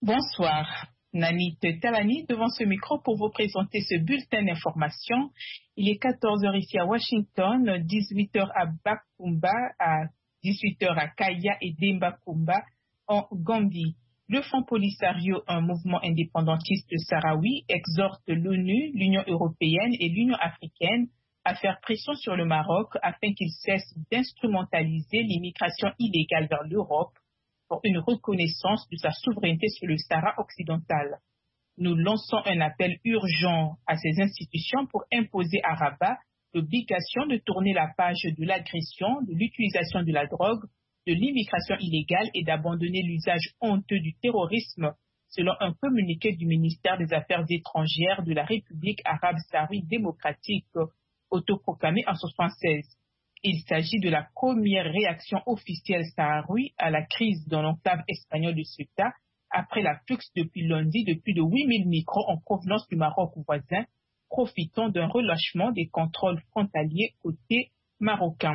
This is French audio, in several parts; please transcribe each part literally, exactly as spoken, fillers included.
Bonsoir. Nanit Talani devant ce micro pour vous présenter ce bulletin d'information. Il est quatorze heures ici à Washington, dix-huit heures à Bakumba, à dix-huit heures à Kaya et Dembakumba en Gambie. Le Front Polisario, un mouvement indépendantiste sahraoui, exhorte l'ONU, l'Union européenne et l'Union africaine à faire pression sur le Maroc afin qu'il cesse d'instrumentaliser l'immigration illégale vers l'Europe pour une reconnaissance de sa souveraineté sur le Sahara occidental. Nous lançons un appel urgent à ces institutions pour imposer à Rabat l'obligation de tourner la page de l'agression, de l'utilisation de la drogue, de l'immigration illégale et d'abandonner l'usage honteux du terrorisme, selon un communiqué du ministère des Affaires étrangères de la République arabe sahraoui démocratique, autoproclamé en soixante-seize. Il s'agit de la première réaction officielle sahraoui à la crise dans l'enclave espagnole de Ceuta, après la flux depuis lundi de plus de huit mille migrants en provenance du Maroc voisin, profitant d'un relâchement des contrôles frontaliers côté marocain.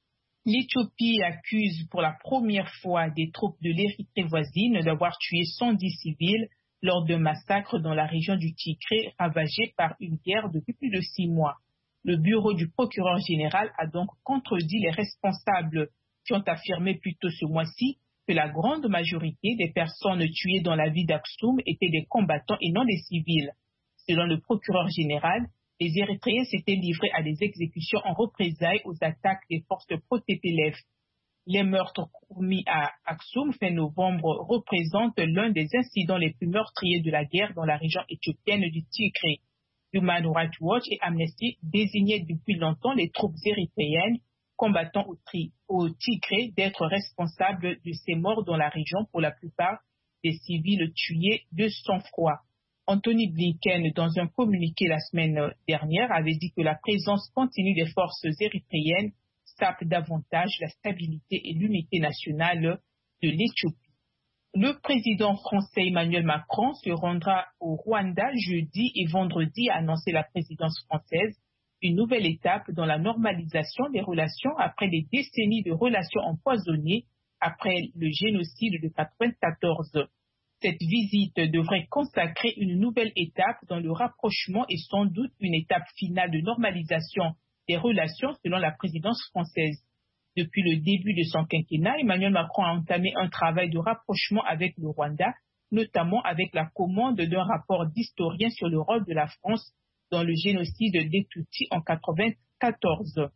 L'Éthiopie accuse pour la première fois des troupes de l'Érythrée voisine d'avoir tué cent dix civils lors d'un massacre dans la région du Tigré ravagée par une guerre depuis plus de six mois. Le bureau du procureur général a donc contredit les responsables qui ont affirmé plus tôt ce mois-ci que la grande majorité des personnes tuées dans la ville d'Aksum étaient des combattants et non des civils. Selon le procureur général, les Érythréens s'étaient livrés à des exécutions en représailles aux attaques des forces pro-T P L F. Les meurtres commis à Aksum fin novembre représentent l'un des incidents les plus meurtriers de la guerre dans la région éthiopienne du Tigré. Human Rights Watch et Amnesty désignaient depuis longtemps les troupes érythréennes combattant au, tri, au Tigré d'être responsables de ces morts dans la région, pour la plupart des civils tués de sang-froid. Anthony Blinken, dans un communiqué la semaine dernière, avait dit que la présence continue des forces érythréennes sape davantage la stabilité et l'unité nationale de l'Éthiopie. Le président français Emmanuel Macron se rendra au Rwanda jeudi et vendredi, a annoncé la présidence française, une nouvelle étape dans la normalisation des relations après des décennies de relations empoisonnées après le génocide de mille neuf cent quatre-vingt-quatorze. Cette visite devrait consacrer une nouvelle étape dans le rapprochement et sans doute une étape finale de normalisation des relations selon la présidence française. Depuis le début de son quinquennat, Emmanuel Macron a entamé un travail de rapprochement avec le Rwanda, notamment avec la commande d'un rapport d'historien sur le rôle de la France dans le génocide des Tutsis en mille neuf cent quatre-vingt-quatorze.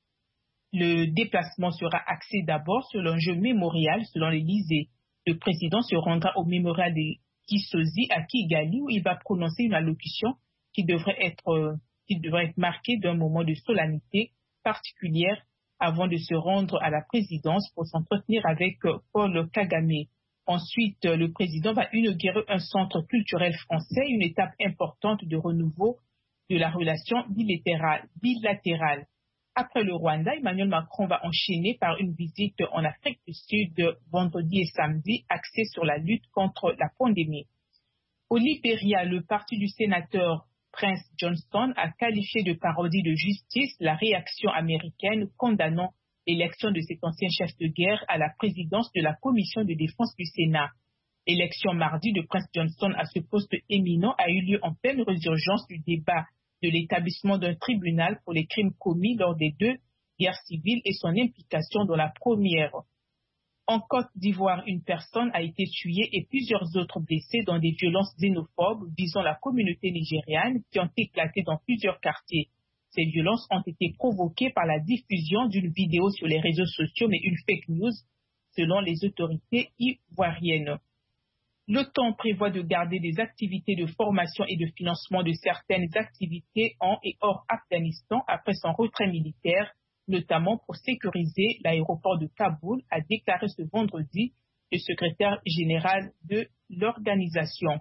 Le déplacement sera axé d'abord sur l'enjeu mémorial selon l'Élysée. Le président se rendra au mémorial de Gisozi à Kigali où il va prononcer une allocution qui devrait être, qui devrait être marquée d'un moment de solennité particulière avant de se rendre à la présidence pour s'entretenir avec Paul Kagame. Ensuite, le président va inaugurer un centre culturel français, une étape importante de renouveau de la relation bilatérale. bilatérale. Après le Rwanda, Emmanuel Macron va enchaîner par une visite en Afrique du Sud vendredi et samedi, axée sur la lutte contre la pandémie. Au Libéria, le parti du sénateur Prince Johnson a qualifié de parodie de justice la réaction américaine condamnant l'élection de cet ancien chef de guerre à la présidence de la commission de défense du Sénat. L'élection mardi de Prince Johnson à ce poste éminent a eu lieu en pleine résurgence du débat de l'établissement d'un tribunal pour les crimes commis lors des deux guerres civiles et son implication dans la première. En Côte d'Ivoire, une personne a été tuée et plusieurs autres blessés dans des violences xénophobes visant la communauté nigériane qui ont éclaté dans plusieurs quartiers. Ces violences ont été provoquées par la diffusion d'une vidéo sur les réseaux sociaux, mais une fake news, selon les autorités ivoiriennes. L'OTAN prévoit de garder des activités de formation et de financement de certaines activités en et hors Afghanistan après son retrait militaire, notamment pour sécuriser l'aéroport de Kaboul, a déclaré ce vendredi le secrétaire général de l'organisation.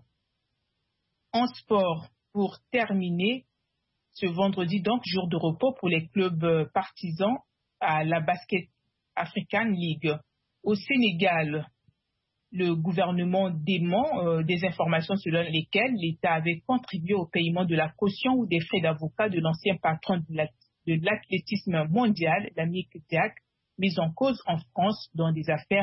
En sport, pour terminer, ce vendredi, donc, jour de repos pour les clubs partisans à la Basket African League. Au Sénégal, le gouvernement dément euh, des informations selon lesquelles l'État avait contribué au paiement de la caution ou des frais d'avocat de l'ancien patron de la de l'athlétisme mondial, Lamine Diack, mis en cause en France dans des affaires